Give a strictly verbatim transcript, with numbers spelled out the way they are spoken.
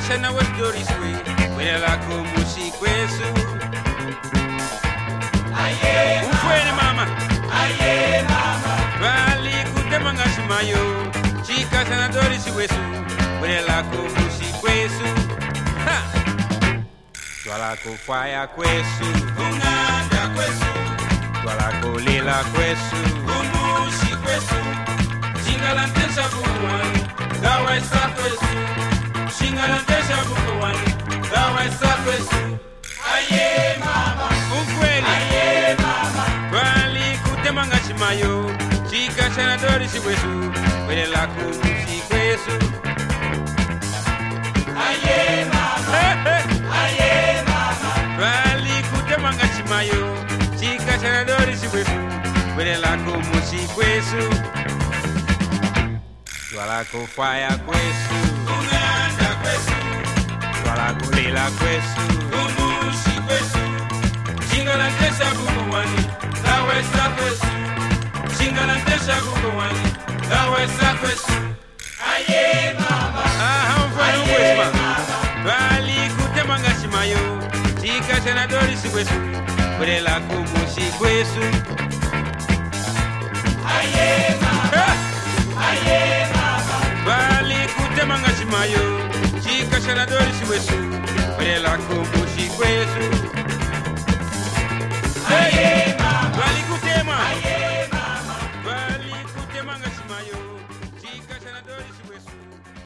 sana was Doris way, where la kumusi kwesu. Aye, Ufweni mama, aye, mama. Vali kutemanga shimayo, chica sana Doris wesu, where la kumusi kwesu. Ha! Twala kufaya kwesu, Unganda kwesu, twala kulila kwesu, umushi kwesu. Shingalantesha bukuwani, dawa isa kwesu. Shingalantesha bukuwani, dawa isa kwesu. Aye mama, ufweni. aye mama. Vali kutemanga shimayo, chica sana Doris wesu, where la kumusi kwesu. Aye mama, Hey, hey. aye mama. Vali kutemanga shimayo, chica sana Doris wesu, where la kumusi kwesu. Twala kufaya kwesu, Unganda kwesu, twala kulila kwesu. umushi kwesu. Shingalantesha bukuwani, dawa isa kwesu. Shingalantesha bukuwani, dawa isa kwesu. Aye mama, Aha, mfano kwesma. Vali kutemanga shimayo, chica sana Doris wesu, where la kumusi kwesu. aye mama, Ha! aye mama. Vali kutemanga shimayo, chica sana Doris wesu, where la kumusi